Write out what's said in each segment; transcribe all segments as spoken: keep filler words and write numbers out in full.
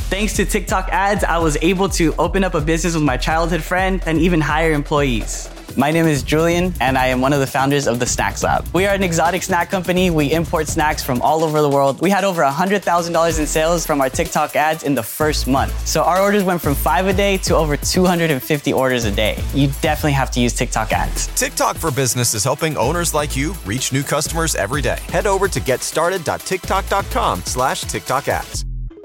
Thanks to TikTok ads, I was able to open up a business with my childhood friend and even hire employees. My name is Julian, and I am one of the founders of the Snacks Lab. We are an exotic snack company. We import snacks from all over the world. We had over one hundred thousand dollars in sales from our TikTok ads in the first month. So our orders went from five a day to over two hundred fifty orders a day. You definitely have to use TikTok ads. TikTok for Business is helping owners like you reach new customers every day. Head over to getstarted.tiktok.com slash TikTok ads.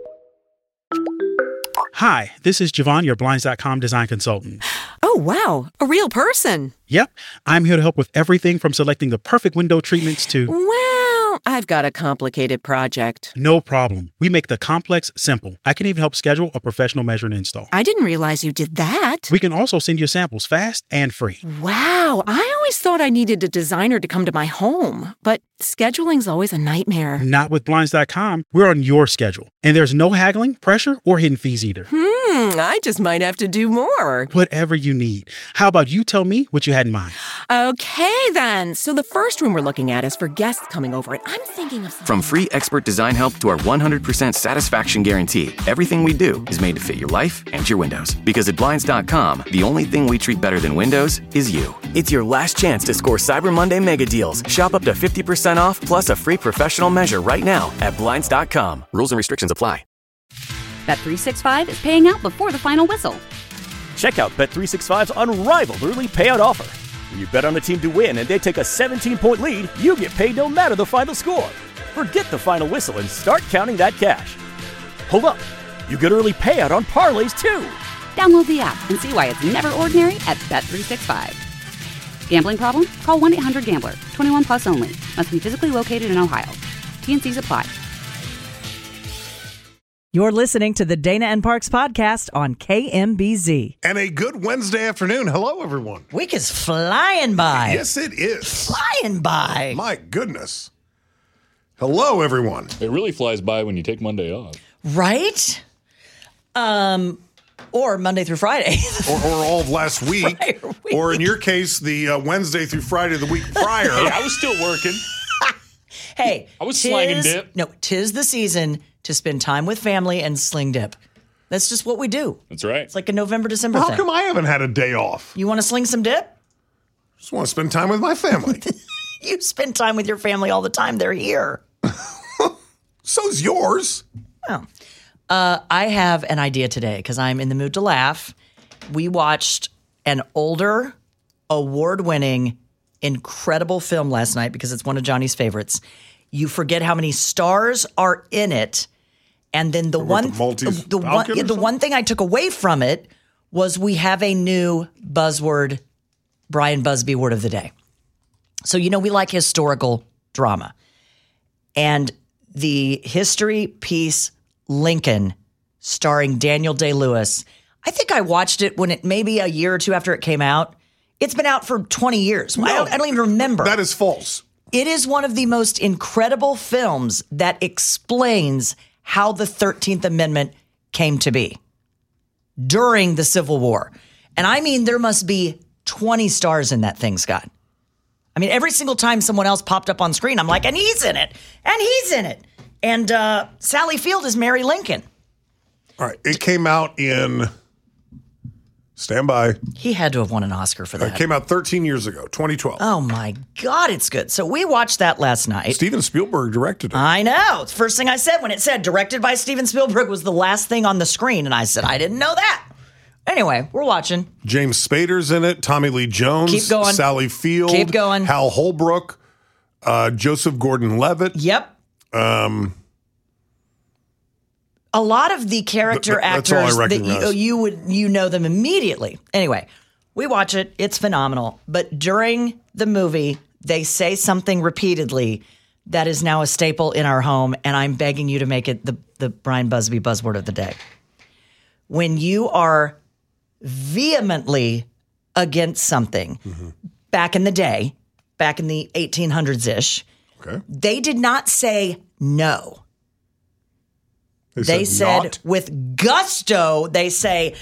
Hi, this is Javon, your Blinds dot com design consultant. Oh, wow. A real person. Yep. I'm here to help with everything from selecting the perfect window treatments to... Well, I've got a complicated project. No problem. We make the complex simple. I can even help schedule a professional measure and install. I didn't realize you did that. We can also send you samples fast and free. Wow. I always thought I needed a designer to come to my home, but scheduling's always a nightmare. Not with Blinds dot com. We're on your schedule. And there's no haggling, pressure, or hidden fees either. Hmm, I just might have to do more. Whatever you need. How about you tell me what you had in mind? Okay, then. So the first room we're looking at is for guests coming over, and I'm thinking of something... From free expert design help to our one hundred percent satisfaction guarantee, everything we do is made to fit your life and your windows. Because at Blinds dot com, the only thing we treat better than windows is you. It's your last chance to score Cyber Monday mega deals. Shop up to fifty percent off plus a free professional measure right now at Blinds dot com. Rules and restrictions apply. Bet three sixty-five is paying out before the final whistle. Check out Bet three sixty-five's unrivaled early payout offer. When you bet on a team to win and they take a seventeen-point lead, you get paid no matter the final score. Forget the final whistle and start counting that cash. Hold up. You get early payout on parlays, too. Download the app and see why it's never ordinary at Bet three sixty-five. Gambling problem? Call one eight hundred gambler. twenty-one plus only. Must be physically located in Ohio. T N Cs apply. You're listening to the Dana and Parks podcast on K M B Z. And a good Wednesday afternoon. Hello, everyone. Week is flying by. Yes, it is. Flying by. My goodness. Hello, everyone. It really flies by when you take Monday off. Right? Um, or Monday through Friday. or, or all of last week. week. Or in your case, the uh, Wednesday through Friday the week prior. Hey, I was still working. Hey. I was slanging dip. No, 'tis the season to spend time with family and sling dip. That's just what we do. That's right. It's like a November, December well, thing. How come I haven't had a day off? You want to sling some dip? Just want to spend time with my family. You spend time with your family all the time. They're here. So's yours. Well, uh, I have an idea today because I'm in the mood to laugh. We watched an older, award-winning, incredible film last night because it's one of Johnny's favorites. You forget how many stars are in it. And then the one, the, the one, yeah, the one thing I took away from it was we have a new buzzword, Brian Busby word of the day. So, you know, we like historical drama. And the history piece Lincoln, starring Daniel Day-Lewis, I think I watched it when it maybe a year or two after it came out. It's been out for twenty years. No, I, don't, I don't even remember. That is false. It is one of the most incredible films that explains how the thirteenth Amendment came to be during the Civil War. And I mean, there must be twenty stars in that thing, Scott. I mean, every single time someone else popped up on screen, I'm like, and he's in it, and he's in it. And uh, Sally Field is Mary Lincoln. All right. It came out in, stand by. He had to have won an Oscar for that. It came out thirteen years ago, twenty twelve. Oh, my God, it's good. So we watched that last night. Steven Spielberg directed it. I know. It's the first thing I said when it said directed by Steven Spielberg was the last thing on the screen. And I said, I didn't know that. Anyway, we're watching. James Spader's in it. Tommy Lee Jones. Keep going. Sally Field. Keep going. Hal Holbrook. Uh, Joseph Gordon-Levitt. Yep. Um, a lot of the character th- th- that's all I actors that recognize. you, you would you know them immediately. Anyway, we watch it. It's phenomenal. But during the movie, they say something repeatedly that is now a staple in our home, and I'm begging you to make it the, the Brian Busby buzzword of the day. When you are vehemently against something, mm-hmm. back in the day, back in the eighteen hundreds-ish, okay. they did not say no. They, they said, said not? with gusto, they say,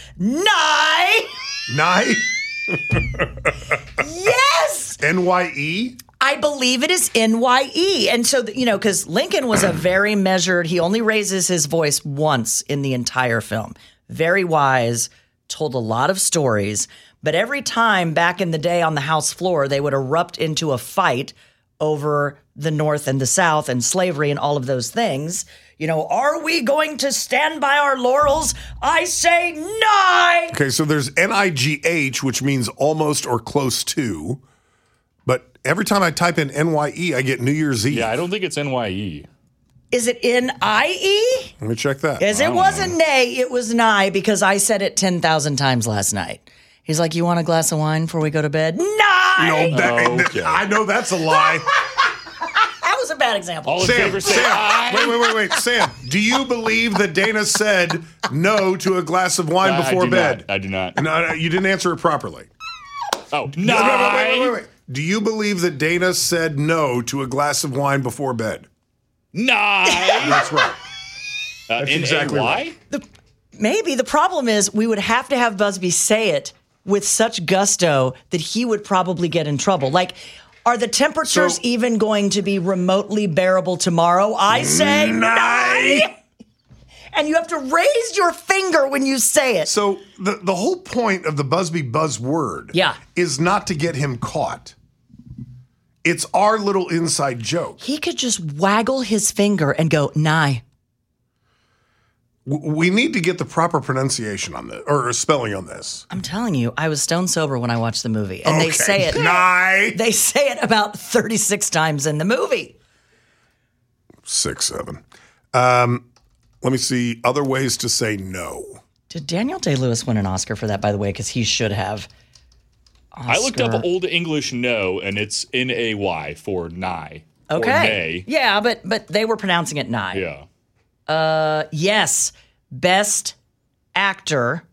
nye. Nye? Yes! N Y E? I believe it is N Y E. And so, you know, because Lincoln was a very measured, he only raises his voice once in the entire film. Very wise, told a lot of stories. But every time back in the day on the House floor, they would erupt into a fight over the North and the South and slavery and all of those things. You know, are we going to stand by our laurels? I say nigh. Okay, so there's N I G H, which means almost or close to. But every time I type in N Y E, I get New Year's Eve. Yeah, I don't think it's N Y E. Is it N I E? Let me check that. Because it wasn't nay, it was nigh, because I said it ten thousand times last night. He's like, you want a glass of wine before we go to bed? Nigh! No, that, Oh, okay. I know that's a lie. That was a bad example. All in Sam, favor say Sam, aye. wait, wait, wait, wait. Sam, do you believe that Dana said no to a glass of wine I before do bed? not. I do not. No, no, you didn't answer it properly. Oh, No, no, no, wait, wait, wait, nine. wait. Do you believe that Dana said no to a glass of wine before bed? Nine. That's right. Uh, That's N A Y? exactly right. Maybe the problem is we would have to have Busby say it with such gusto that he would probably get in trouble. Like, are the temperatures So- even going to be remotely bearable tomorrow? I say nigh. And you have to raise your finger when you say it. So the, the whole point of the Busby buzzword Yeah. is not to get him caught. It's our little inside joke. He could just waggle his finger and go, nigh. W- We need to get the proper pronunciation on this, or spelling on this. I'm telling you, I was stone sober when I watched the movie. And they Okay. say it. Nigh. They say it about thirty-six times in the movie. Six, seven. Um, let me see other ways to say no. Did Daniel Day-Lewis win an Oscar for that, by the way? Because he should have. I looked up Oscar. Old English no, and it's N A Y for nigh. Or Okay. nay. Yeah, but but they were pronouncing it nigh. Yeah. Uh, yes. Best actor.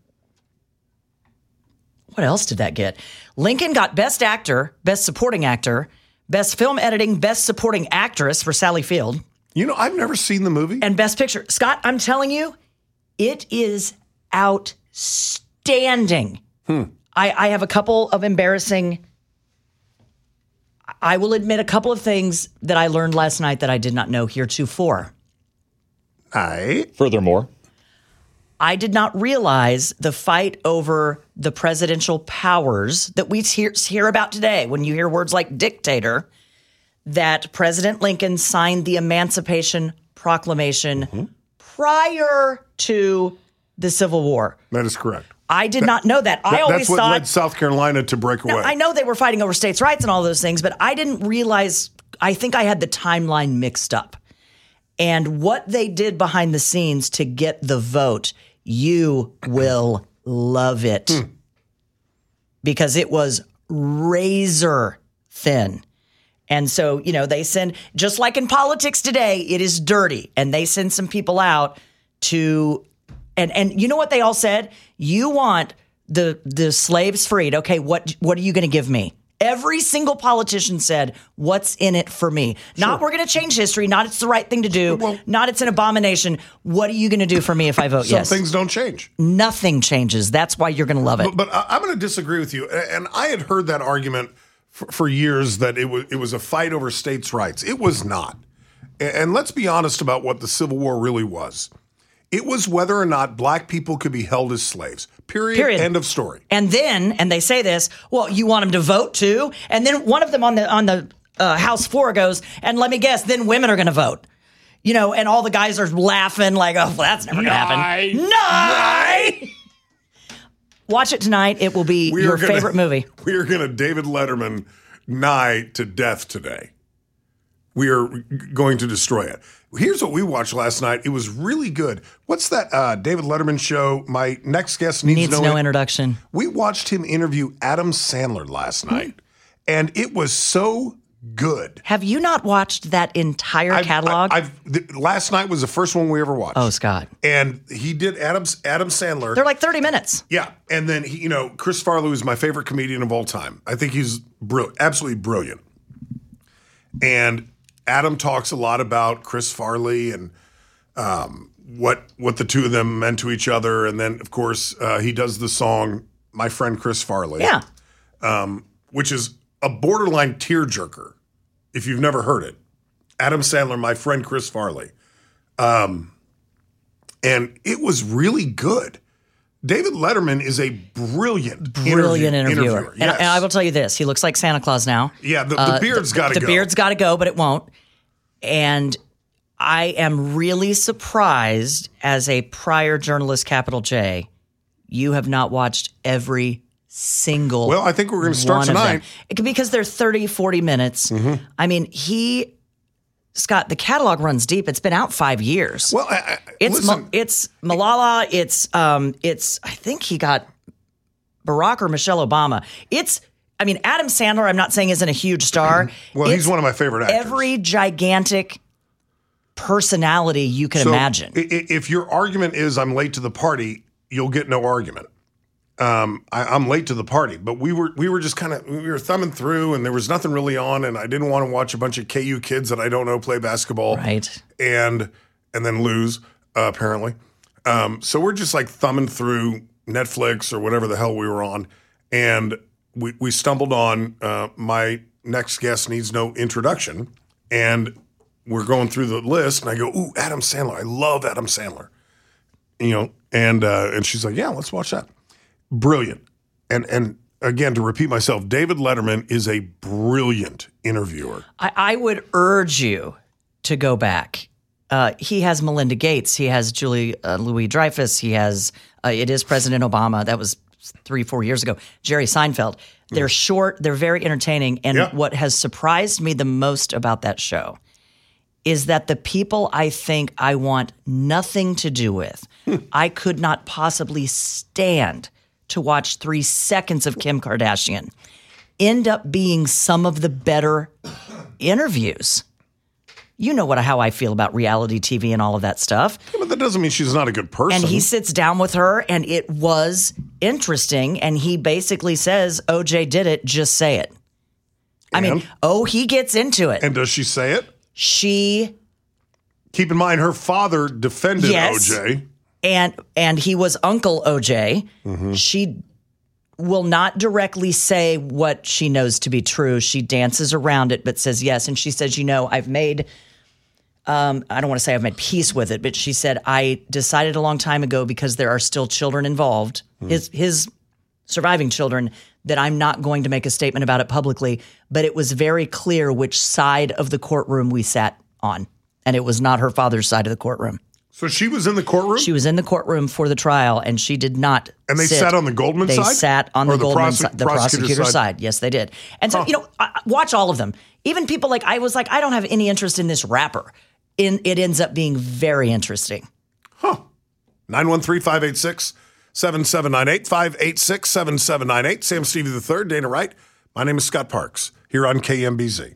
What else did that get? Lincoln got Best Actor, Best Supporting Actor, Best Film Editing, Best Supporting Actress for Sally Field, You know, I've never seen the movie. and Best Picture. Scott, I'm telling you, it is outstanding. Hmm. I, I have a couple of embarrassing. I will admit a couple of things that I learned last night that I did not know heretofore. Aye. Furthermore, I did not realize the fight over the presidential powers that we hear, hear about today. When you hear words like dictator, that President Lincoln signed the Emancipation Proclamation Mm-hmm. prior to the Civil War. That is correct. I did not know that. I That- always that's what thought led South Carolina to break away. Now, I know they were fighting over states' rights and all those things, but I didn't realize, I think I had the timeline mixed up. And what they did behind the scenes to get the vote, you will love it. Hmm. Because it was razor thin. And so, you know, they send, just like in politics today, it is dirty. And they send some people out to, and and you know what they all said? You want the the slaves freed. Okay, what what are you going to give me? Every single politician said, what's in it for me? Not we're going to change history, not it's the right thing to do, Well- not it's an abomination. What are you going to do for me if I vote Some yes? things don't change. Nothing changes. That's why you're going to love it. But, but I- I'm going to disagree with you. A- And I had heard that argument for, for years that it was it was a fight over states' rights. It was not. A- And let's be honest about what the Civil War really was. It was whether or not black people could be held as slaves. Period. Period. End of story. And then, and they say this, well, you want them to vote too? And then one of them on the on the uh, House floor goes, and let me guess, then women are going to vote. You know, and all the guys are laughing like, oh, well, that's never going to happen. No! Watch it tonight. It will be We your are gonna- favorite movie. We are going to David Letterman nigh to death today. We are going to destroy it. Here's what we watched last night. It was really good. What's that uh, David Letterman show? My next guest needs, Needs no, no in- introduction. We watched him interview Adam Sandler last Hmm. night, and it was so good. Have you not watched that entire I've- catalog? I- I've, th- last night was the first one we ever watched. oh, Scott. And he did Adam's Adam Sandler. They're like thirty minutes. Yeah, and then he, you know, Chris Farley is my favorite comedian of all time. I think he's brilliant, absolutely brilliant. And Adam talks a lot about Chris Farley and um, what what the two of them meant to each other, and then of course uh, he does the song "My Friend Chris Farley," Yeah. um, which is a borderline tearjerker. if you've never heard it. Adam Sandler, my friend Chris Farley. Um, and it was really good. David Letterman is a brilliant, brilliant interview, interviewer. interviewer. And, Yes. and I will tell you this: he looks like Santa Claus now. Yeah, the, the Uh, beard's got to the, go. The beard's got to go, but it won't. And I am really surprised, as a prior journalist, capital J, you have not watched every single. Well, I think we're going to start one of them. tonight. It- because they're thirty, forty minutes. Mm-hmm. I mean, he. Scott, the catalog runs deep. It's been out five years. Well, I, I, it's listen, Ma- it's Malala. It's um. It's I think he got Barack or Michelle Obama. It's I mean Adam Sandler. I'm not saying isn't a huge star. well, It's he's one of my favorite actors. Every gigantic personality you can So, imagine. i- i- if your argument is I'm late to the party, you'll get no argument. Um, I, I'm late to the party, but we were we were just kind of we were thumbing through, and there was nothing really on, and I didn't want to watch a bunch of K U kids that I don't know play basketball, Right. And and then lose uh, apparently. Um, so we're just like thumbing through Netflix or whatever the hell we were on, and we we stumbled on uh, my next guest needs no introduction, and we're going through the list, and I go, ooh, Adam Sandler, I love Adam Sandler, you know, and uh, and she's like, yeah, let's watch that. Brilliant. And and again, to repeat myself, David Letterman is a brilliant interviewer. I, I would urge you to go back. Uh, he has Melinda Gates. He has Julie uh, Louis-Dreyfus. He has, uh, it is President Obama. That was three, four years ago. Jerry Seinfeld. They're short. They're very entertaining. And Yeah. what has surprised me the most about that show is that the people I think I want nothing to do with, I could not possibly stand to watch three seconds of Kim Kardashian, end up being some of the better interviews. You know what how I feel about reality T V and all of that stuff. Yeah, but that doesn't mean she's not a good person. And he sits down with her, and it was interesting. And he basically says, O J did it, just say it. I mean, And? oh, he gets into it. And does she say it? She, Keep in mind, her father defended Yes. O J. and and he was Uncle O J. Mm-hmm. She will not directly say what she knows to be true. She dances around it, but says yes. And she says, you know, I've made, um, I don't want to say I've made peace with it, but she said, I decided a long time ago, because there are still children involved, Mm. his his surviving children, that I'm not going to make a statement about it publicly. But it was very clear which side of the courtroom we sat on. And it was not her father's side of the courtroom. So she was in the courtroom? She was in the courtroom for the trial, and she did not. And they sit. sat on the Goldman they side? They sat on Or the, the Goldman prosec- side, the prosecutor's prosecutor's side? side. Yes, they did. And so, Huh. you know, I, I- watch all of them. Even people like, I was like, I don't have any interest in this rapper. In, it ends up being very interesting. nine one three, five eight six, seven seven nine eight, five eight six, seven seven nine eight. Sam Stevie the third, Dana Wright. My name is Scott Parks, here on K M B Z.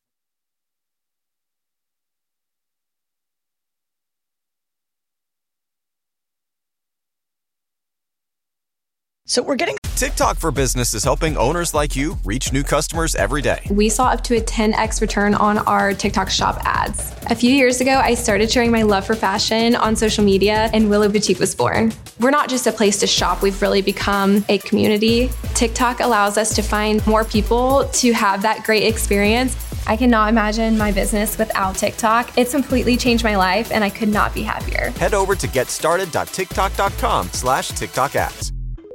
So we're getting TikTok for Business is helping owners like you reach new customers every day. We saw up to a ten x return on our TikTok shop ads. A few years ago, I started sharing my love for fashion on social media, and Willow Boutique was born. We're not just a place to shop, we've really become a community. TikTok allows us to find more people to have that great experience. I cannot imagine my business without TikTok. It's completely changed my life, and I could not be happier. Head over to getstarted.tiktok.com slash TikTok ads.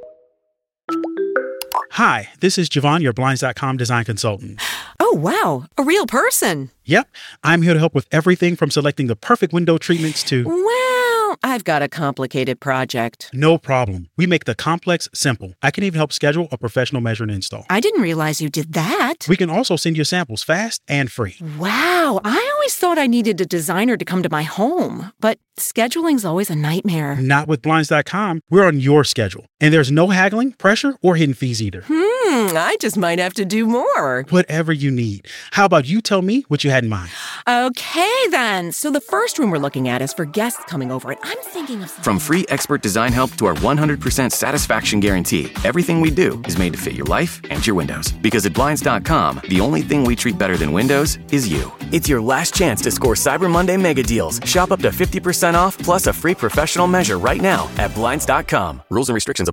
Hi, this is Javon, your Blinds dot com design consultant. Oh, wow. A real person. Yep, I'm here to help with everything from selecting the perfect window treatments to... Well, I've got a complicated project. No problem. We make the complex simple. I can even help schedule a professional measure and install. I didn't realize you did that. We can also send you samples fast and free. Wow. I always thought I needed a designer to come to my home, but scheduling's always a nightmare. Not with Blinds dot com. We're on your schedule. And there's no haggling, pressure, or hidden fees either. Hmm, I just might have to do more. Whatever you need. How about you tell me what you had in mind? Okay, then. So the first room we're looking at is for guests coming over, and I'm thinking of... From free expert design help to our one hundred percent satisfaction guarantee, everything we do is made to fit your life and your windows. Because at Blinds dot com, the only thing we treat better than windows is you. It's your last chance to score Cyber Monday mega deals. Shop up to fifty percent off plus a free professional measure right now at Blinds dot com. Rules and restrictions apply.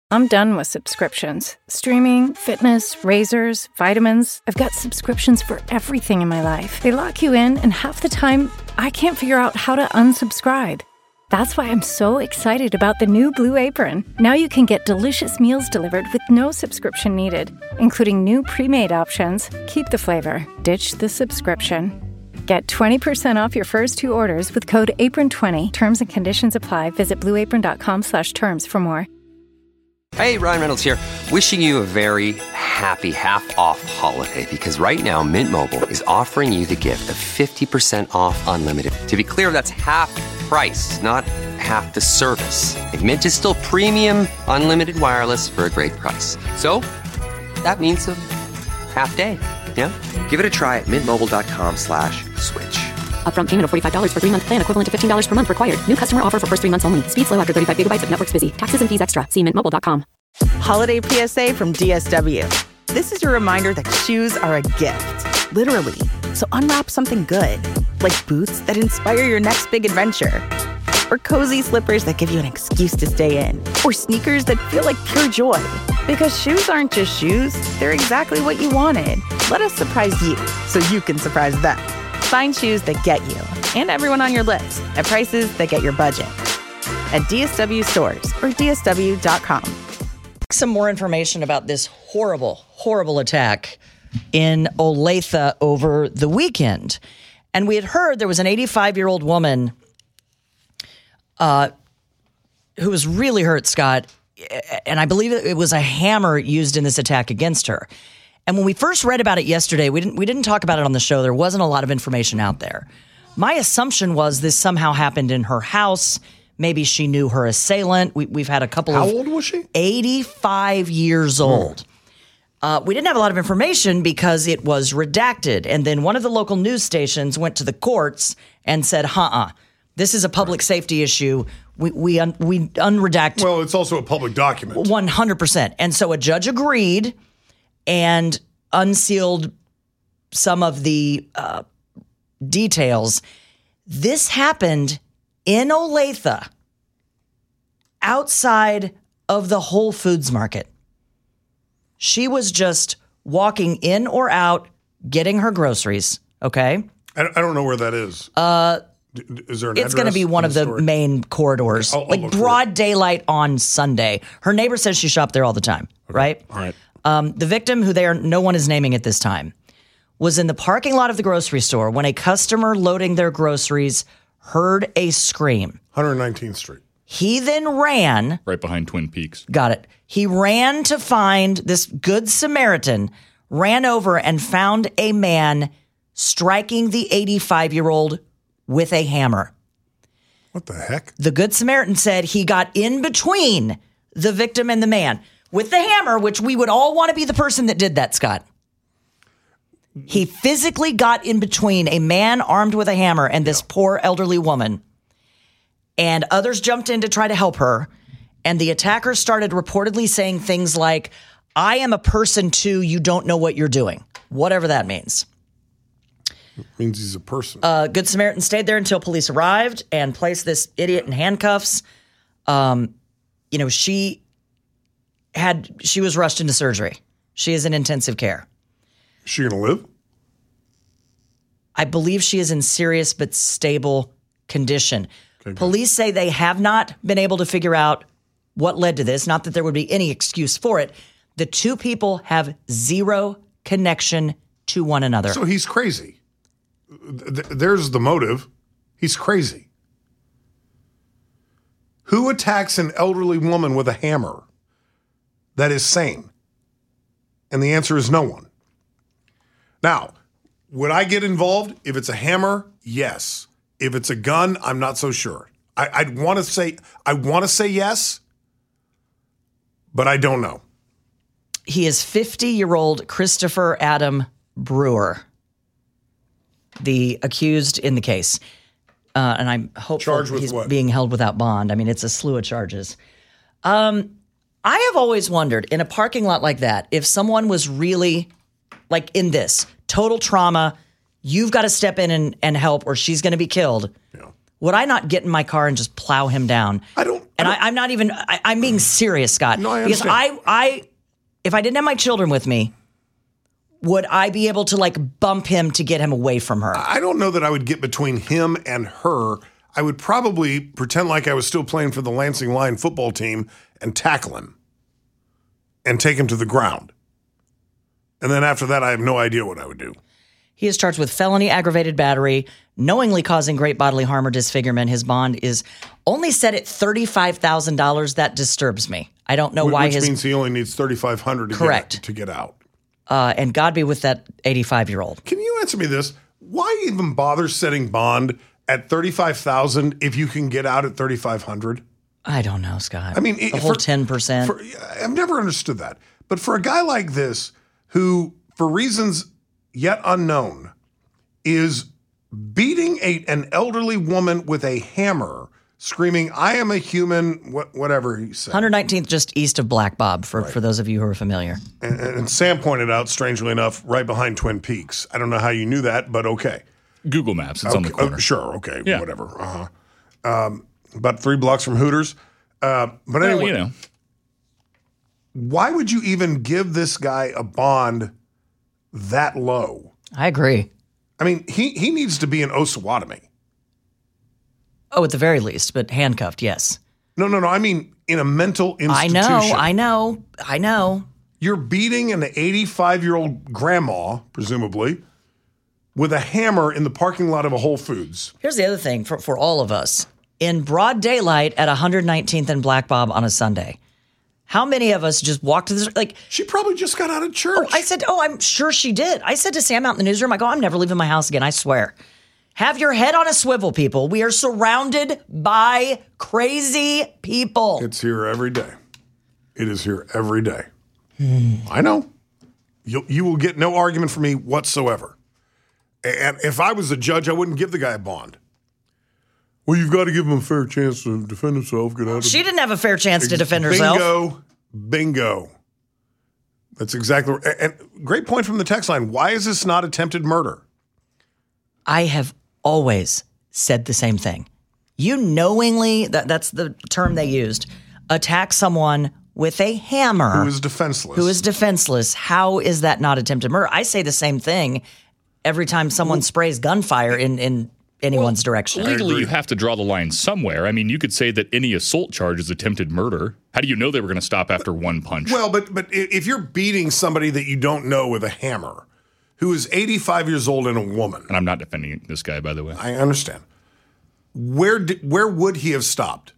I'm done with subscriptions. Streaming, fitness, razors, vitamins. I've got subscriptions for everything in my life. They lock you in, and half the time, I can't figure out how to unsubscribe. That's why I'm so excited about the new Blue Apron. Now you can get delicious meals delivered with no subscription needed, including new pre-made options. Keep the flavor, ditch the subscription. Get twenty percent off your first two orders with code apron twenty. Terms and conditions apply. Visit blueapron.com slash terms for more. Hey, Ryan Reynolds here. Wishing you a very happy half-off holiday because right now Mint Mobile is offering you the gift of fifty percent off unlimited. To be clear, that's half price, not half the service. And Mint is still premium unlimited wireless for a great price. So that means a half day. Yeah? Give it a try at mintmobile.com slash switch. Upfront payment of forty-five dollars for three-month plan equivalent to fifteen dollars per month required. New customer offer for first three months only. Speed slow after thirty-five gigabytes if network's busy. Taxes and fees extra. See mint mobile dot com. Holiday P S A from D S W. This is your reminder that shoes are a gift. Literally. So unwrap something good. Like boots that inspire your next big adventure. Or cozy slippers that give you an excuse to stay in. Or sneakers that feel like pure joy. Because shoes aren't just shoes. They're exactly what you wanted. Let us surprise you so you can surprise them. Find shoes that get you and everyone on your list at prices that get your budget. At D S W stores or D S W dot com. Some more information about this horrible, horrible attack in Olathe over the weekend. And we had heard there was an eighty-five-year-old woman uh, who was really hurt, Scott. And I believe it was a hammer used in this attack against her. And when we first read about it yesterday, we didn't we didn't talk about it on the show. There wasn't a lot of information out there. My assumption was this somehow happened in her house. Maybe she knew her assailant. We, we've had a couple How of... How old was she? eighty-five years old. Uh, we didn't have a lot of information because it was redacted. And then one of the local news stations went to the courts and said, uh-uh, this is a public safety issue. We we un, we unredacted. Well, it's also a public document. one hundred percent. And so a judge agreed and unsealed some of the uh, details. This happened in Olathe, outside of the Whole Foods market. She was just walking in or out, getting her groceries, okay? I, I don't know where that is. Uh, D- is there an it's going to be one of the story? main corridors, Okay, I'll, like I'll broad daylight on Sunday. Her neighbor says she shopped there all the time, okay. right? All right. Um, the victim, who they are, no one is naming at this time, was in the parking lot of the grocery store when a customer loading their groceries heard a scream. one hundred nineteenth Street. He then ran. Right behind Twin Peaks. Got it. He ran to find this good Samaritan, ran over and found a man striking the eighty-five-year-old with a hammer. What the heck? The good Samaritan said he got in between the victim and the man with the hammer, which we would all want to be the person that did that, Scott. He physically got in between a man armed with a hammer and this yeah. poor elderly woman. And others jumped in to try to help her. And the attacker started reportedly saying things like, I am a person too, you don't know what you're doing. Whatever that means. It means he's a person. Uh, Good Samaritan stayed there until police arrived and placed this idiot in handcuffs. Um, you know, she had, she was rushed into surgery. She is in intensive care. Is she going to live? I believe she is in serious but stable condition. Okay, police say they have not been able to figure out what led to this. Not that there would be any excuse for it. The two people have zero connection to one another. So he's crazy. Th- there's the motive. He's crazy. Who attacks an elderly woman with a hammer that is sane? And the answer is no one. Now, would I get involved if it's a hammer? Yes. If it's a gun, I'm not so sure. I, I'd want to say I want to say yes, but I don't know. He is fifty-year-old Christopher Adam Brewer, the accused in the case. Uh, and I'm hopeful he's what? being held without bond. I mean, it's a slew of charges. Um, I have always wondered, in a parking lot like that, if someone was really, like in this, total trauma, you've got to step in and, and help or she's going to be killed. Yeah. Would I not get in my car and just plow him down? I don't. And I, I'm not even, I, I'm being serious, Scott. No, I because understand. I, I, if I didn't have my children with me, would I be able to like bump him to get him away from her? I don't know that I would get between him and her. I would probably pretend like I was still playing for the Lansing Lion football team and tackle him and take him to the ground. And then after that, I have no idea what I would do. He is charged with felony aggravated battery, knowingly causing great bodily harm or disfigurement. His bond is only set at thirty-five thousand dollars. That disturbs me. I don't know Which why Which his... means he only needs thirty-five hundred dollars to, Correct. Get, to get out. Uh, and God be with that eighty-five-year-old. Can you answer me this? Why even bother setting bond at thirty-five thousand dollars if you can get out at thirty-five hundred dollars? I don't know, Scott. I mean, the for, whole ten percent. For, I've never understood that. But for a guy like this, who, for reasons yet unknown, is beating a, an elderly woman with a hammer, screaming, "I am a human," wh- whatever he said. one hundred nineteenth just east of Black Bob, for, right. for those of you who are familiar. And, and Sam pointed out, strangely enough, right behind Twin Peaks. I don't know how you knew that, but okay. Google Maps, it's okay, on the corner. Uh, sure, okay, yeah. whatever. Uh-huh. Um, about three blocks from Hooters. Uh, but well, anyway, you know. Why would you even give this guy a bond that low? I agree. I mean, he, he needs to be in Osawatomie. Oh, at the very least, but handcuffed, yes. No, no, no. I mean, in a mental institution. I know, I know, I know. You're beating an eighty-five-year-old grandma, presumably, with a hammer in the parking lot of a Whole Foods. Here's the other thing for, for all of us. In broad daylight at one hundred nineteenth and Black Bob on a Sunday, how many of us just walked to this? Like, she probably just got out of church. Oh, I said, oh, I'm sure she did. I said to Sam out in the newsroom, I go, I'm never leaving my house again, I swear. Have your head on a swivel, people. We are surrounded by crazy people. It's here every day. It is here every day. Hmm. I know. You you will get no argument from me whatsoever. And if I was a judge, I wouldn't give the guy a bond. Well, you've got to give him a fair chance to defend himself. Get out of she didn't have a fair chance to defend herself. Bingo. Bingo. That's exactly right. And great point from the text line. Why is this not attempted murder? I have always said the same thing. You knowingly, that, that's the term they used, attack someone with a hammer. Who is defenseless. Who is defenseless. How is that not attempted murder? I say the same thing every time someone well, sprays gunfire in, in anyone's well, direction. Legally, you have to draw the line somewhere. I mean, you could say that any assault charge is attempted murder. How do you know they were going to stop after one punch? Well, but but if you're beating somebody that you don't know with a hammer, who is eighty-five years old and a woman. And I'm not defending this guy, by the way. I understand. Where did, where would he have stopped?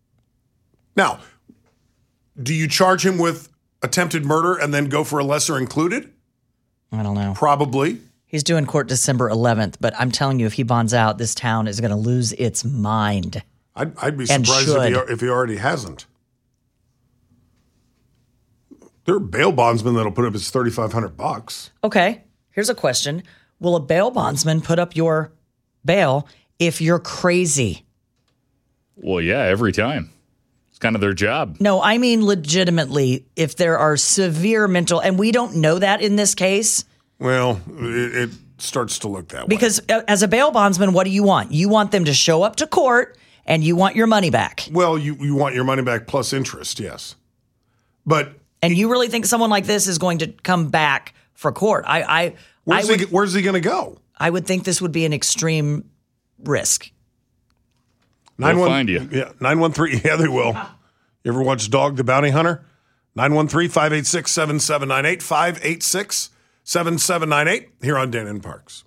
Now, do you charge him with attempted murder and then go for a lesser included? I don't know. Probably. He's due in court December eleventh, but I'm telling you, if he bonds out, this town is going to lose its mind. I'd, I'd be surprised if he, if he already hasn't. There are bail bondsmen that'll put up his thirty-five hundred bucks. Okay. Here's a question. Will a bail bondsman put up your bail if you're crazy? Well, yeah, every time. It's kind of their job. No, I mean legitimately, if there are severe mental, and we don't know that in this case. Well, it, it starts to look that way. Because as a bail bondsman, what do you want? You want them to show up to court and you want your money back. Well, you, you want your money back plus interest, yes. But And you really think someone like this is going to come back for court? I, I, where's, I would, he, where's he going to go? I would think this would be an extreme risk. They'll nine one, find you. Yeah, nine one three. Yeah, they will. You ever watch Dog the Bounty Hunter? nine one three, five eight six, seven seven nine eight. five eight six, seven seven nine eight here on Dan and Parks.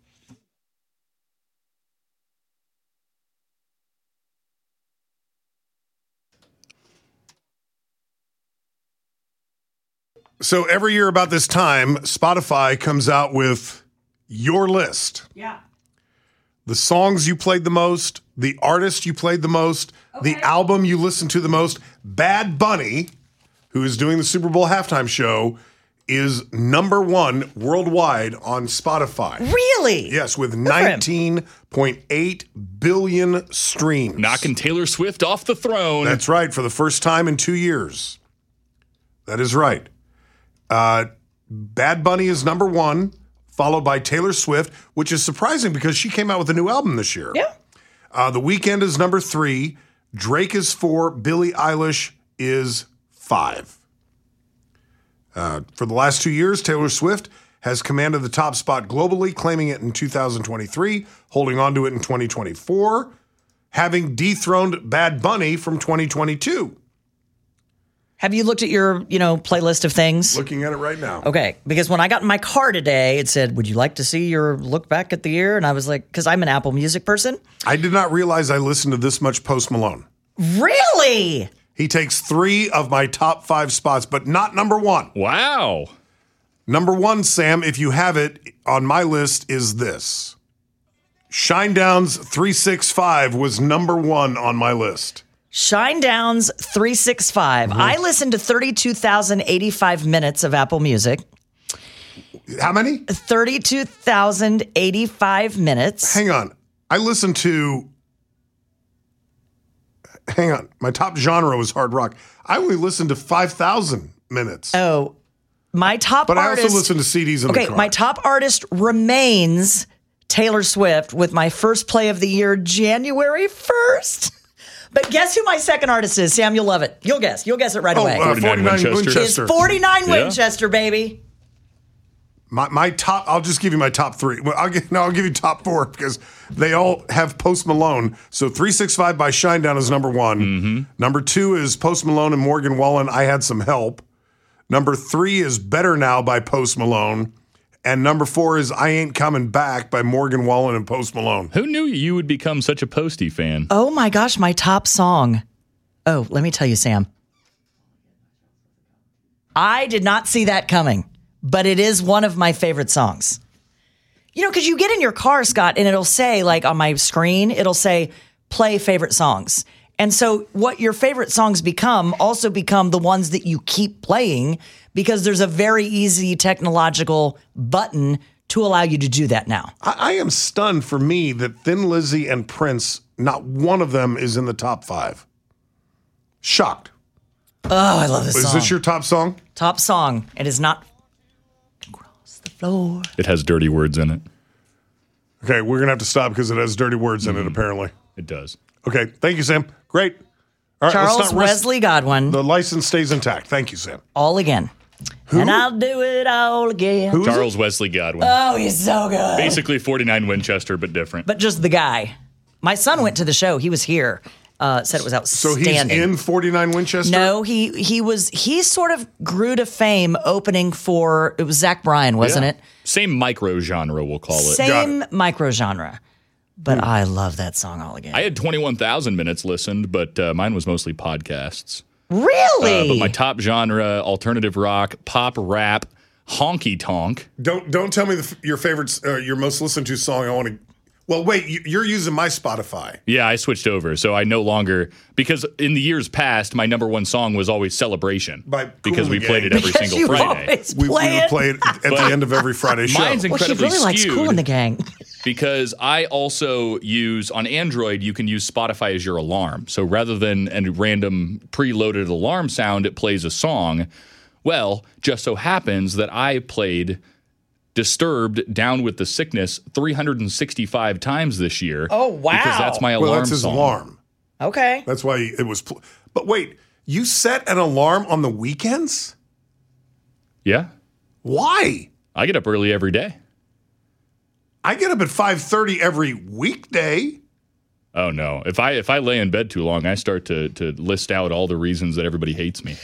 So every year about this time, Spotify comes out with your list. Yeah. The songs you played the most, the artist you played the most, okay. the album you listened to the most. Bad Bunny, who is doing the Super Bowl halftime show, is number one worldwide on Spotify. Really? Yes, with nineteen point eight billion streams. Knocking Taylor Swift off the throne. That's right, for the first time in two years. That is right. Uh, Bad Bunny is number one, followed by Taylor Swift, which is surprising because she came out with a new album this year. Yeah. Uh, The Weeknd is number three. Drake is four. Billie Eilish is five. Uh, for the last two years, Taylor Swift has commanded the top spot globally, claiming it in two thousand twenty-three, holding on to it in twenty twenty-four, having dethroned Bad Bunny from twenty twenty-two. Have you looked at your, you know, playlist of things? Looking at it right now. Okay, because when I got in my car today, it said, would you like to see your look back at the year? And I was like, because I'm an Apple Music person. I did not realize I listened to this much Post Malone. Really? He takes three of my top five spots, but not number one. Wow. Number one, Sam, if you have it on my list, is this. Shinedown's three sixty-five was number one on my list. Shinedown's three sixty-five. Mm-hmm. I listened to thirty-two thousand eighty-five minutes of Apple Music. How many? thirty-two thousand eighty-five minutes. Hang on. I listened to... Hang on. My top genre was hard rock. I only listened to five thousand minutes. Oh, my top but artist... But I also listened to C Ds in okay, the car. My top artist remains Taylor Swift with my first play of the year, January first. But guess who my second artist is, Sam? You'll love it. You'll guess. You'll guess it right oh, away. Uh, forty-nine Winchester. Winchester. It's forty-nine yeah. Winchester, baby. My my top. I'll just give you my top three. Well, I'll give no. I'll give you top four because they all have Post Malone. So three sixty-five by Shinedown is number one. Mm-hmm. Number two is Post Malone and Morgan Wallen. I Had Some Help. Number three is Better Now by Post Malone. And number four is I Ain't Coming Back by Morgan Wallen and Post Malone. Who knew you would become such a Posty fan? Oh my gosh, my top song. Oh, let me tell you, Sam. I did not see that coming, but it is one of my favorite songs. You know, because you get in your car, Scott, and it'll say, like on my screen, it'll say, play favorite songs. And so what your favorite songs become also become the ones that you keep playing because there's a very easy technological button to allow you to do that now. I, I am stunned for me that Thin Lizzy and Prince, not one of them is in the top five. Shocked. Oh, I love this is song. Is this your top song? Top song. It is not Across the Floor. It has dirty words in it. Okay, we're going to have to stop because it has dirty words in mm. it, apparently. It does. Okay, thank you, Sam. Great. All right, Charles let's not Wesley Godwin. The license stays intact. Thank you, Sam. All again. Who? And I'll do it all again. Who Charles Wesley Godwin. Oh, he's so good. Basically forty-nine Winchester, but different. But just the guy. My son went to the show. He was here. Uh, said it was outstanding. So he's in forty-nine Winchester? No, he he was he sort of grew to fame opening for, it was Zach Bryan, wasn't yeah. it? Same micro genre, we'll call it. Same micro genre. But I love that song all again. I had twenty-one thousand minutes listened, but uh, mine was mostly podcasts. Really? Uh, but my top genre, alternative rock, pop rap, honky tonk. Don't don't tell me the, your favorite, uh, your most listened to song. I want to. Well, wait, you're using my Spotify. Yeah, I switched over, so I no longer, because in the years past, my number one song was always Celebration. By because we Gang. played it every because single you Friday. We, we would play it at the end of every Friday show. Mine's incredibly well, he really skewed. likes Kool in the Gang. Because I also use, on Android, you can use Spotify as your alarm. So rather than a random preloaded alarm sound, it plays a song. Well, just so happens that I played Disturbed, Down with the Sickness three hundred sixty-five times this year. Oh, wow. Because that's my alarm Well, that's his song. alarm. Okay. That's why it was. Pl- but wait, you set an alarm on the weekends? Yeah. Why? I get up early every day. I get up at five thirty every weekday. Oh no! If I if I lay in bed too long, I start to to list out all the reasons that everybody hates me.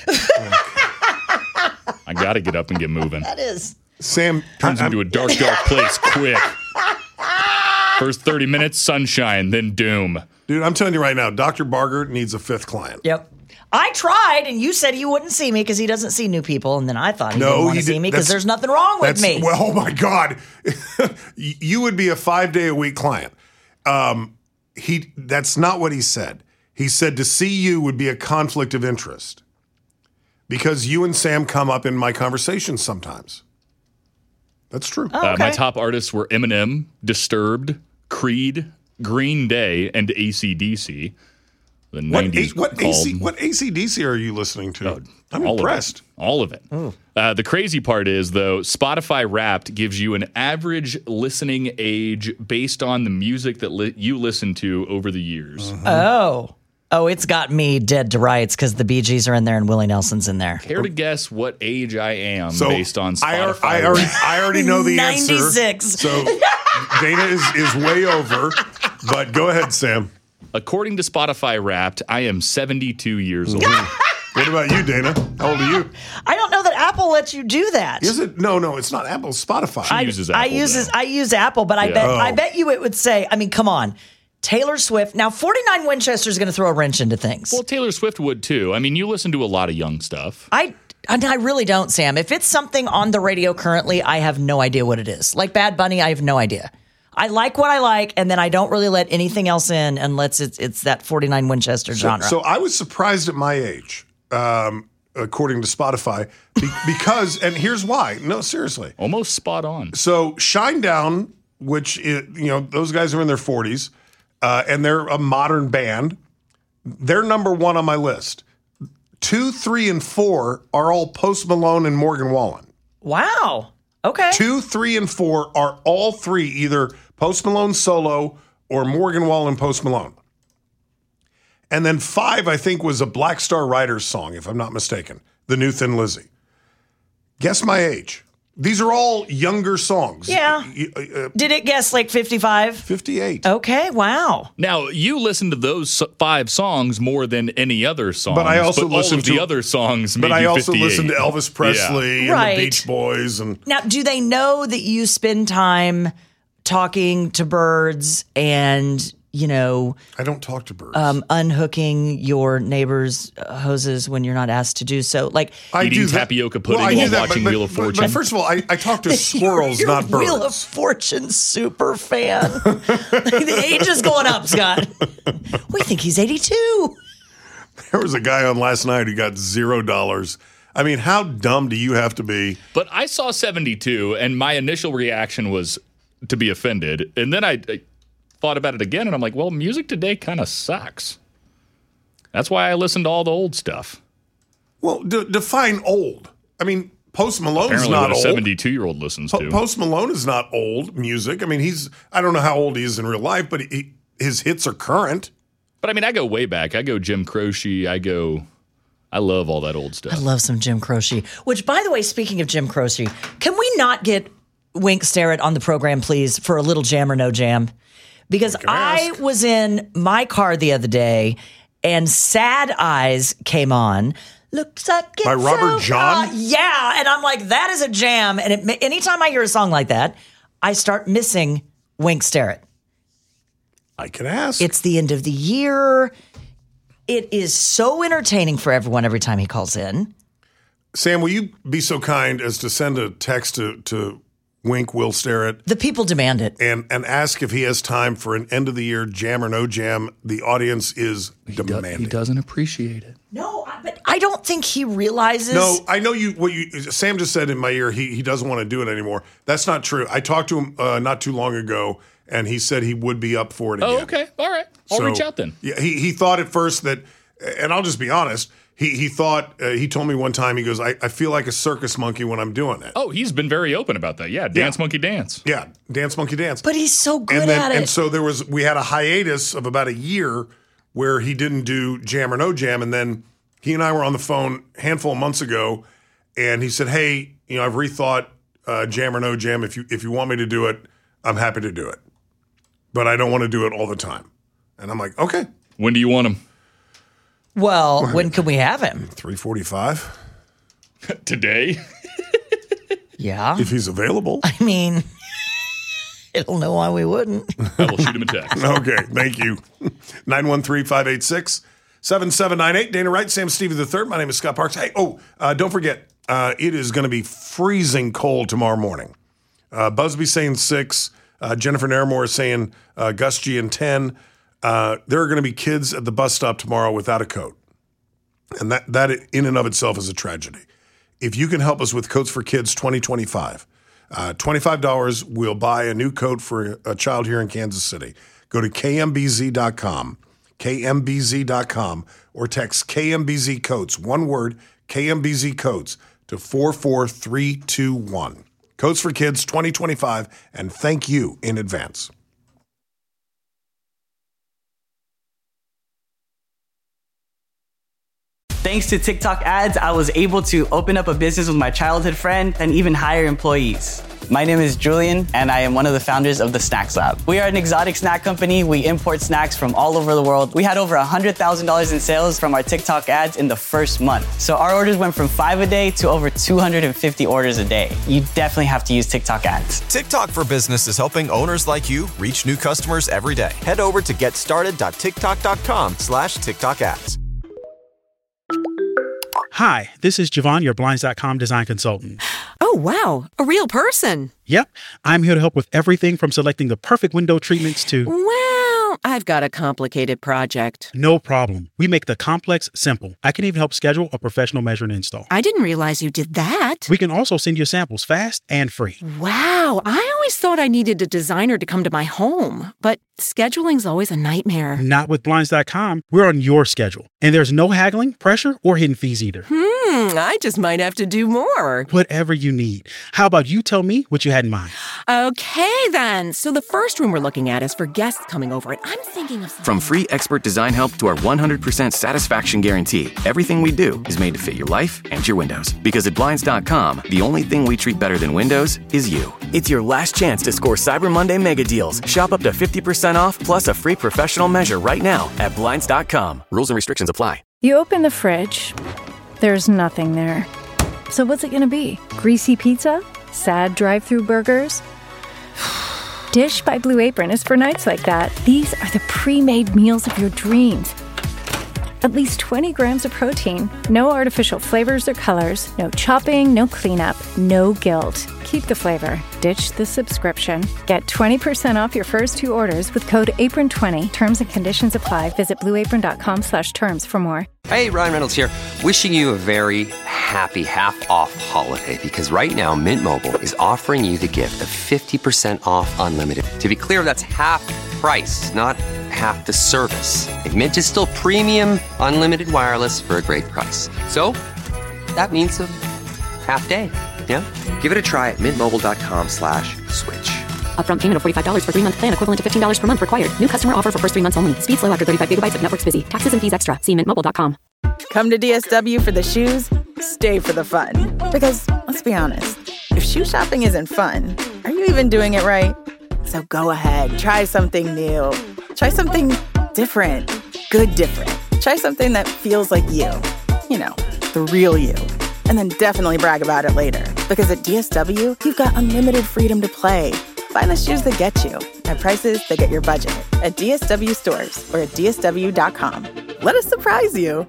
I got to get up and get moving. That is Sam turns I, into a dark, dark place quick. First thirty minutes, sunshine, then doom. Dude, I'm telling you right now, Doctor Barger needs a fifth client. Yep. I tried, and you said he wouldn't see me because he doesn't see new people, and then I thought he no, didn't want he to see did, me because there's nothing wrong with me. Well, oh my God, you would be a five day a week client. Um, he that's not what he said. He said to see you would be a conflict of interest because you and Sam come up in my conversations sometimes. That's true. Oh, okay. uh, my top artists were Eminem, Disturbed, Creed, Green Day, and A C D C. The what nineties A, what called. A C what A C D C are you listening to? Oh, I'm all impressed. Of it. All of it. Oh. Uh, the crazy part is, though, Spotify Wrapped gives you an average listening age based on the music that li- you listen to over the years. Uh-huh. Oh. Oh, it's got me dead to rights because the Bee Gees are in there and Willie Nelson's in there. Care to guess what age I am So, based on I, ar- Spotify? I, already, I already know the answer. ninety-six. So Dana is, is way over, but go ahead, Sam. According to Spotify Wrapped, I am seventy-two years old. What about you, Dana? How old are you? I don't know that Apple lets you do that. Is it? No, no, it's not Apple. It's Spotify. I, I use I use Apple, but I Yeah. bet Oh. I bet you it would say. I mean, come on, Taylor Swift. Now, forty-nine Winchester is going to throw a wrench into things. Well, Taylor Swift would too. I mean, you listen to a lot of young stuff. I and I really don't, Sam. If it's something on the radio currently, I have no idea what it is. Like Bad Bunny, I have no idea. I like what I like, and then I don't really let anything else in unless it's it's that forty-nine Winchester So, genre. so I was surprised at my age, um, according to Spotify, be- because, and here's why. No, seriously. Almost spot on. So Shinedown, which, is, you know, those guys are in their forties, uh, and they're a modern band. They're number one on my list. Two, three, and four are all Post Malone and Morgan Wallen. Wow. Okay. Two, three, and four are all three either Post Malone solo or Morgan Wallen Post Malone. And then five, I think, was a Black Star Riders song, if I'm not mistaken. The New Thin Lizzy. Guess my age. These are all younger songs. Yeah. Uh, Did it guess like fifty-five? fifty-eight. Okay. Wow. Now, you listen to those so- five songs more than any other song. But I also all listen of the to- other songs. But made I you also fifty-eight. listen to Elvis Presley Yeah. and Right. the Beach Boys. And Now, do they know that you spend time talking to birds and, you know, I don't talk to birds. um, unhooking your neighbor's uh, hoses when you're not asked to do so? Like, I Eating do that- tapioca pudding Well, I while do that, watching but- Wheel of but- Fortune. But first of all, I, I talk to squirrels, you're not a birds. Wheel of Fortune super fan. The age is going up, Scott. We think he's eighty-two. There was a guy on last night who got zero dollars. I mean, how dumb do you have to be? But I saw seventy-two, and my initial reaction was to be offended. And then I, I thought about it again, and I'm like, well, music today kind of sucks. That's why I listen to all the old stuff. Well, de- define old. I mean, Post Malone's Apparently not what a old. seventy-two-year-old listens Po- to. Post Malone is not old music. I mean, he's, I don't know how old he is in real life, but he, his hits are current. But I mean, I go way back. I go Jim Croce. I go, I love all that old stuff. I love some Jim Croce. Which, by the way, speaking of Jim Croce, can we not get Wink Starrett on the program, please, for a little jam or no jam? Because I was in my car the other day and Sad Eyes came on. Looks like it's By Robert so John? hot. Yeah, and I'm like, that is a jam. And it, anytime I hear a song like that, I start missing Wink Starrett. I can ask. It's the end of the year. It is so entertaining for everyone every time he calls in. Sam, will you be so kind as to send a text to, to Wink Will Starrett? The people demand it. And and ask if he has time for an end of the year jam or no jam. The audience is demanding. He doesn't appreciate it. No, I- but I don't think he realizes. No, I know you. What you Sam just said in my ear. He he doesn't want to do it anymore. That's not true. I talked to him uh, not too long ago, and he said he would be up for it again. Oh, okay. All right. I'll So, reach out then. Yeah, he he thought at first that, and I'll just be honest. He he thought uh, he told me one time. He goes, I, I feel like a circus monkey when I'm doing it. Oh, he's been very open about that. Yeah, Dance Monkey Dance. Yeah, dance monkey dance. But he's so good and then, at it. And so there was, we had a hiatus of about a year where he didn't do jam or no jam. And then he and I were on the phone a handful of months ago, and he said, hey, you know, I've rethought uh, jam or no jam. If you, if you want me to do it, I'm happy to do it. But I don't want to do it all the time. And I'm like, okay. When do you want him? Well, when can we have him? three forty-five Today? Yeah. If he's available. I mean, I don't know why we wouldn't. I will shoot him a text. Okay, thank you. nine one three, five eight six, seven seven nine eight. Dana Wright, Sam Stevie the third. My name is Scott Parks. Hey, oh, uh, don't forget, uh, it is going to be freezing cold tomorrow morning. Uh, Busby saying six. Uh, Jennifer Naramore is saying uh, gusty and ten. Uh, there are going to be kids at the bus stop tomorrow without a coat. And that, that in and of itself is a tragedy. If you can help us with Coats for Kids twenty twenty-five, uh, twenty-five dollars, we'll buy a new coat for a child here in Kansas City. Go to K M B Z dot com, K M B Z dot com, or text K M B Z Coats, one word, K M B Z Coats, to four four three two one. Coats for Kids twenty twenty-five, and thank you in advance. Thanks to TikTok ads, I was able to open up a business with my childhood friend and even hire employees. My name is Julian, and I am one of the founders of the Snacks Lab. We are an exotic snack company. We import snacks from all over the world. We had over one hundred thousand dollars in sales from our TikTok ads in the first month. So our orders went from five a day to over two hundred fifty orders a day. You definitely have to use TikTok ads. TikTok for Business is helping owners like you reach new customers every day. Head over to getstarted.tiktok.com slash TikTok ads. Hi, this is Javon, your Blinds dot com design consultant. Oh, wow. A real person. Yep, I'm here to help with everything from selecting the perfect window treatments to... Well, I've got a complicated project. No problem. We make the complex simple. I can even help schedule a professional measure and install. I didn't realize you did that. We can also send you samples fast and free. Wow. I always thought I needed a designer to come to my home, but scheduling's always a nightmare. Not with Blinds dot com. We're on your schedule. And there's no haggling, pressure, or hidden fees either. Hmm, I just might have to do more. Whatever you need. How about you tell me what you had in mind? Okay, then. So the first room we're looking at is for guests coming over, and I'm thinking of... From free expert design help to our one hundred percent satisfaction guarantee, everything we do is made to fit your life and your windows. Because at Blinds dot com, the only thing we treat better than windows is you. It's your last chance to score Cyber Monday mega deals. Shop up to fifty percent off plus a free professional measure right now at Blinds dot com. Rules and restrictions apply. You open the fridge, there's nothing there. So what's it gonna be? Greasy pizza? Sad drive-through burgers? Dish by Blue Apron is for nights like that. These are the pre-made meals of your dreams. At least twenty grams of protein, no artificial flavors or colors, no chopping, no cleanup, no guilt. Keep the flavor. Ditch the subscription. Get twenty percent off your first two orders with code apron twenty. Terms and conditions apply. Visit blueapron.com slash terms for more. Hey, Ryan Reynolds here. Wishing you a very happy half-off holiday because right now Mint Mobile is offering you the gift of fifty percent off unlimited. To be clear, that's half price, not half the service. And Mint is still premium unlimited wireless for a great price. So that means a half day. Yeah? Give it a try at mintmobile.com slash switch. Upfront payment of forty-five dollars for three-month plan equivalent to fifteen dollars per month required. New customer offer for first three months only. Speed slow after thirty-five gigabytes if network's busy. Taxes and fees extra. See mint mobile dot com. Come to D S W for the shoes, stay for the fun. Because, let's be honest, if shoe shopping isn't fun, are you even doing it right? So go ahead, try something new. Try something different. Good different. Try something that feels like you. You know, the real you. And then definitely brag about it later. Because at D S W, you've got unlimited freedom to play. Find the shoes that get you at prices that get your budget at D S W stores or at D S W dot com. Let us surprise you.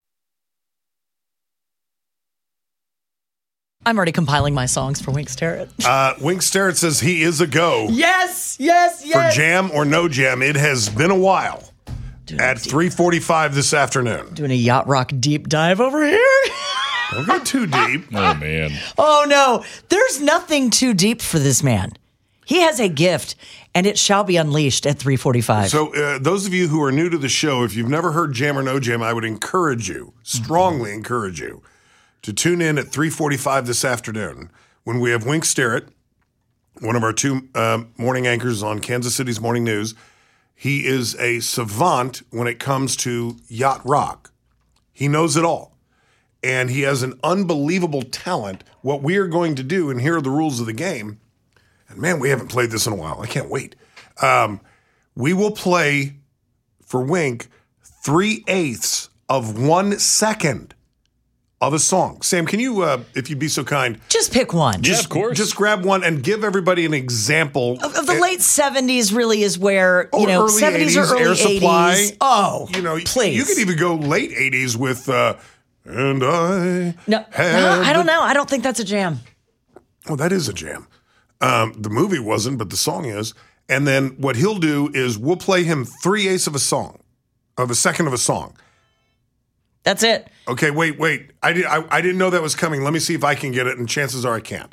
I'm already compiling my songs for Wink Starrett. Uh, Wink Starrett says he is a go. Yes, yes, yes. For jam or no jam, it has been a while. Doing at three forty-five this afternoon. Doing a yacht rock deep dive over here. Don't go too deep. Oh, man. Oh, no. There's nothing too deep for this man. He has a gift, and it shall be unleashed at three forty-five. So uh, those of you who are new to the show, if you've never heard Jam or No Jam, I would encourage you, strongly mm-hmm. encourage you, to tune in at three forty-five this afternoon when we have Wink Starrett, one of our two uh, morning anchors on Kansas City's Morning News. He is a savant when it comes to yacht rock. He knows it all. And he has an unbelievable talent. What we are going to do, and here are the rules of the game, and man, we haven't played this in a while. I can't wait. Um, we will play, for Wink, three-eighths of one second of a song. Sam, can you, uh, if you'd be so kind, just pick one. Just, yeah, of course. Just grab one and give everybody an example. Of, of the uh, late seventies really is where, you know, early seventies eighties, or early Air Supply. eighties. Oh, you know, please. You could even go late eighties with, uh, and I No, no I don't know. I don't think that's a jam. Oh, that is a jam. Um, the movie wasn't, but the song is. And then what he'll do is we'll play him three-eighths of a song, of a second of a song. That's it. Okay, wait, wait. I, did, I, I didn't know that was coming. Let me see if I can get it, and chances are I can't.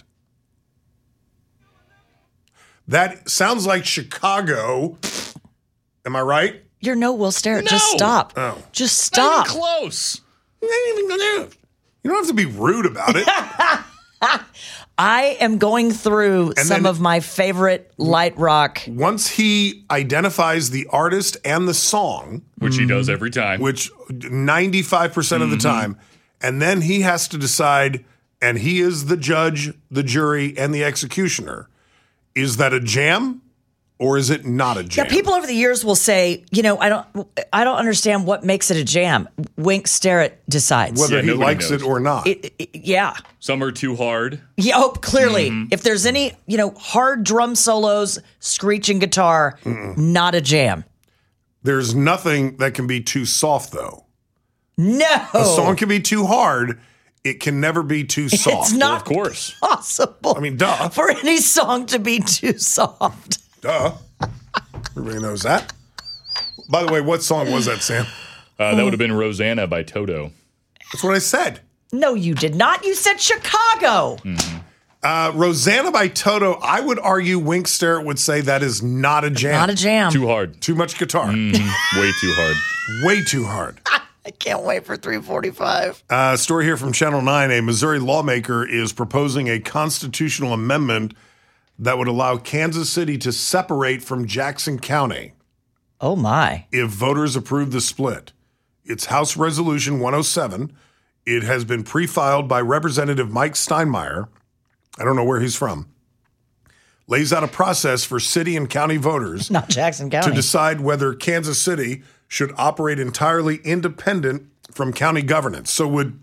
That sounds like Chicago. Am I right? Your note will stare. No. Just stop. Oh. Just stop. Not even close. You don't have to be rude about it. I am going through And some then- of my favorite light rock. Once he identifies the artist and the song, which he does every time, which ninety-five percent of the Mm-hmm. time, and then he has to decide, and he is the judge, the jury, and the executioner. Is that a jam or is it not a jam? Yeah, people over the years will say, you know, I don't, I don't understand what makes it a jam. Wink Starrett decides Whether Yeah, he nobody likes knows. it or not. It- it- yeah. Some are too hard. Yeah, oh, clearly. Mm-hmm. If there's any, you know, hard drum solos, screeching guitar, not a jam. There's nothing that can be too soft, though. No. A song can be too hard. It can never be too soft. It's not Of course. possible I mean, duh. for any song to be too soft. Duh. Everybody knows that. By the way, what song was that, Sam? Uh, that would have been Rosanna by Toto. That's what I said. No, you did not. You said Chicago. Uh, Rosanna by Toto, I would argue Wink Starrett would say that is not a jam. Not a jam. Too hard. Too much guitar. Mhm. Way too hard. Way too hard. I can't wait for three forty-five. Uh, story here from Channel nine. A Missouri lawmaker is proposing a constitutional amendment that would allow Kansas City to separate from Jackson County Oh, my. if voters approve the split. It's House Resolution one oh seven. It has been pre-filed by Representative Mike Steinmeier. I don't know where he's from. Lays out a process for city and county voters Not Jackson County. to decide whether Kansas City should operate entirely independent from county governance. So would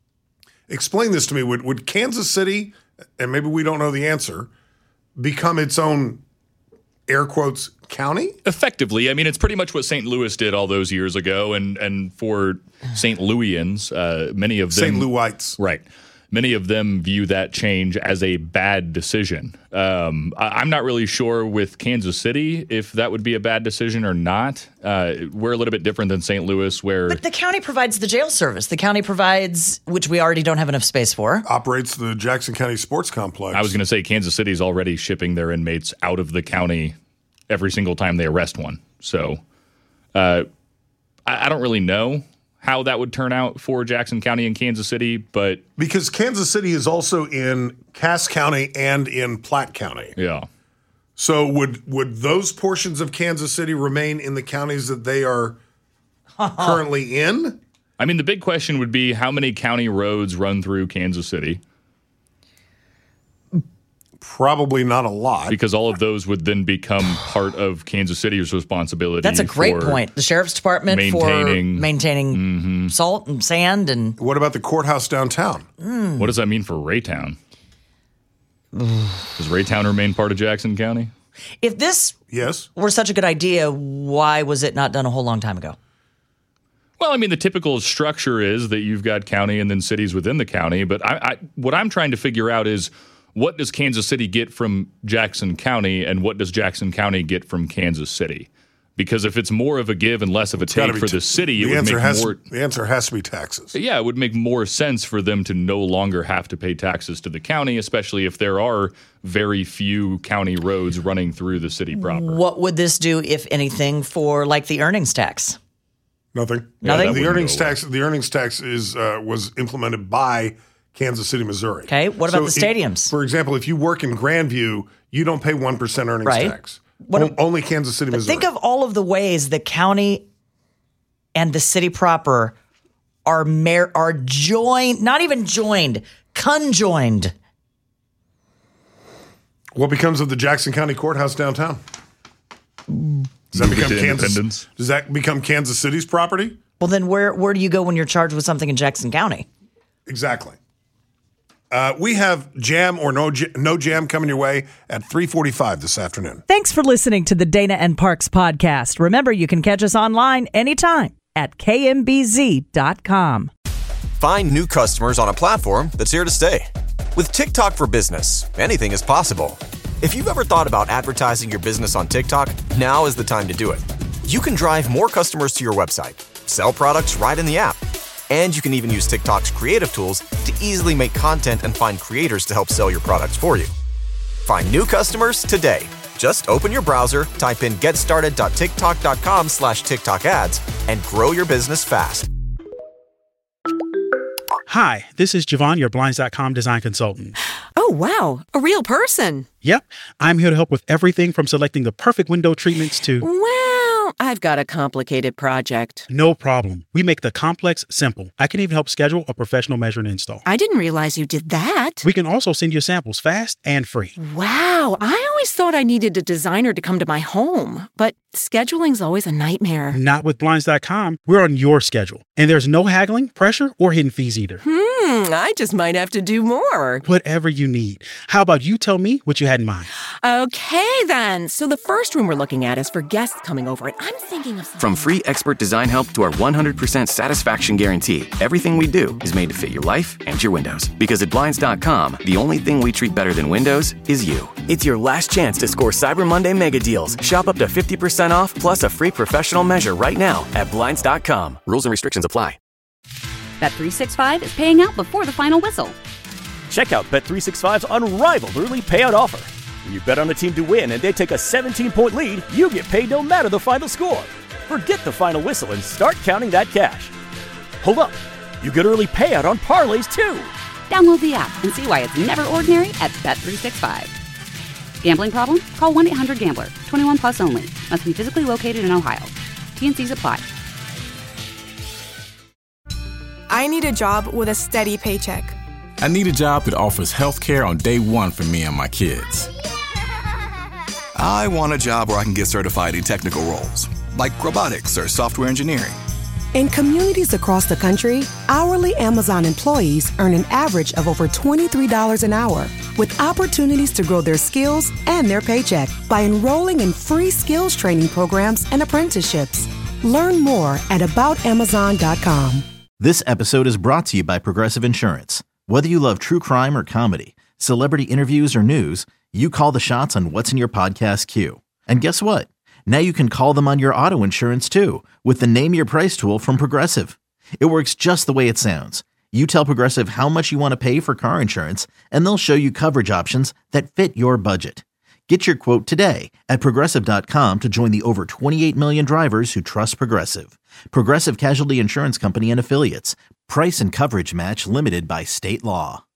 explain this to me. Would would Kansas City, and maybe we don't know the answer, become its own air quotes county? Effectively, I mean, it's pretty much what Saint Louis did all those years ago, and and for Saint Louisians, uh, many of them, Saint Louites, right? Many of them view that change as a bad decision. Um, I, I'm not really sure with Kansas City if that would be a bad decision or not. Uh, we're a little bit different than Saint Louis, where But the county provides the jail service. The county provides, which we already don't have enough space for. Operates the Jackson County Sports Complex. I was going to say Kansas City is already shipping their inmates out of the county every single time they arrest one. So uh, I, I don't really know how that would turn out for Jackson County and Kansas City, but Because Kansas City is also in Cass County and in Platte County. yeah. So would would those portions of Kansas City remain in the counties that they are currently in? I mean, the big question would be how many county roads run through Kansas City? Probably not a lot. Because all of those would then become part of Kansas City's responsibility. That's a great for point. The sheriff's department maintaining- for maintaining Mhm. salt and sand and What about the courthouse downtown? What does that mean for Raytown? Does Raytown remain part of Jackson County? if this Yes. were such a good idea, why was it not done a whole long time ago? Well, I mean, the typical structure is that you've got county and then cities within the county. But I, I, what I'm trying to figure out is what does Kansas City get from Jackson County and what does Jackson County get from Kansas City? Because if it's more of a give and less of a It's gotta take be for t- the city, it the would answer make has more. the answer has to be taxes. Yeah, it would make more sense for them to no longer have to pay taxes to the county, especially if there are very few county roads running through the city proper. What would this do, if anything, for like the earnings tax? Nothing. Yeah, that the wouldn't earnings go away. tax. The earnings tax is uh, was implemented by Kansas City, Missouri. Okay, what about So the if- stadiums? for example, if you work in Grandview, you don't pay one percent earnings Right. tax. What- O- only Kansas City, But Missouri. think of all of the ways the county and the city proper are mar- are joined, not even joined, conjoined. what becomes of the Jackson County Courthouse downtown? Does that Move it become to Kansas? Independence? Does that become Kansas City's property? Well, then where where do you go when you're charged with something in Jackson County? Exactly. Uh, we have jam or no j- no jam coming your way at three forty-five this afternoon. Thanks for listening to the Dana and Parks podcast. Remember, you can catch us online anytime at K M B Z dot com. Find new customers on a platform that's here to stay. With TikTok for Business, anything is possible. If you've ever thought about advertising your business on TikTok, now is the time to do it. You can drive more customers to your website, sell products right in the app, and you can even use TikTok's creative tools to easily make content and find creators to help sell your products for you. Find new customers today. Just open your browser, type in getstarted.tiktok.com slash TikTok ads, and grow your business fast. Hi, this is Javon, your Blinds dot com design consultant. Oh, wow. A real person. Yep. I'm here to help with everything from selecting the perfect window treatments to... Well, I've got a complicated project. No problem. We make the complex simple. I can even help schedule a professional measure and install. I didn't realize you did that. We can also send you samples fast and free. Wow. I always thought I needed a designer to come to my home, but scheduling's always a nightmare. Not with Blinds dot com. We're on your schedule. And there's no haggling, pressure, or hidden fees either. Hmm, I just might have to do more. Whatever you need. How about you tell me what you had in mind? Okay, then. So the first room we're looking at is for guests coming over, and I'm thinking of... From free expert design help to our one hundred percent satisfaction guarantee, everything we do is made to fit your life and your windows. Because at Blinds dot com, the only thing we treat better than windows is you. It's your last chance to score Cyber Monday mega deals. Shop up to fifty percent off plus a free professional measure right now at Blinds dot com. Rules and restrictions apply. Bet three sixty-five is paying out before the final whistle. Check out Bet three sixty-five's unrivaled early payout offer. When you bet on a team to win and they take a seventeen-point lead, you get paid no matter the final score. Forget the final whistle and start counting that cash. Hold up. You get early payout on parlays, too. Download the app and see why it's never ordinary at Bet three sixty-five. Gambling problem? Call one eight hundred gambler. twenty-one plus only. Must be physically located in Ohio. T N Cs apply. I need a job with a steady paycheck. I need a job that offers health care on day one for me and my kids. I want a job where I can get certified in technical roles, like robotics or software engineering. In communities across the country, hourly Amazon employees earn an average of over twenty-three dollars an hour, with opportunities to grow their skills and their paycheck by enrolling in free skills training programs and apprenticeships. Learn more at about amazon dot com. This episode is brought to you by Progressive Insurance. Whether you love true crime or comedy, celebrity interviews or news, you call the shots on what's in your podcast queue. And guess what? Now you can call them on your auto insurance too with the Name Your Price tool from Progressive. It works just the way it sounds. You tell Progressive how much you want to pay for car insurance, and they'll show you coverage options that fit your budget. Get your quote today at Progressive dot com to join the over twenty-eight million drivers who trust Progressive. Progressive Casualty Insurance Company and Affiliates. Price and coverage match limited by state law.